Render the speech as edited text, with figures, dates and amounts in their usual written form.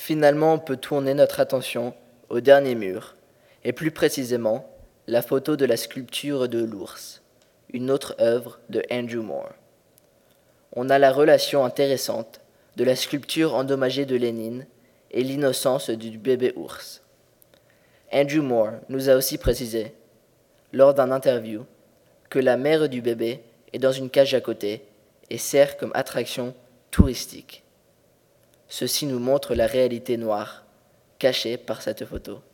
Finalement, on peut tourner notre attention au dernier mur, et plus précisément, la photo de la sculpture de l'ours, une autre œuvre de Andrew Moore. On a la relation intéressante de la sculpture endommagée de Lénine et l'innocence du bébé ours. Andrew Moore nous a aussi précisé, lors d'un interview, que la mère du bébé est dans une cage à côté et sert comme attraction touristique. Ceci nous montre la réalité noire cachée par cette photo.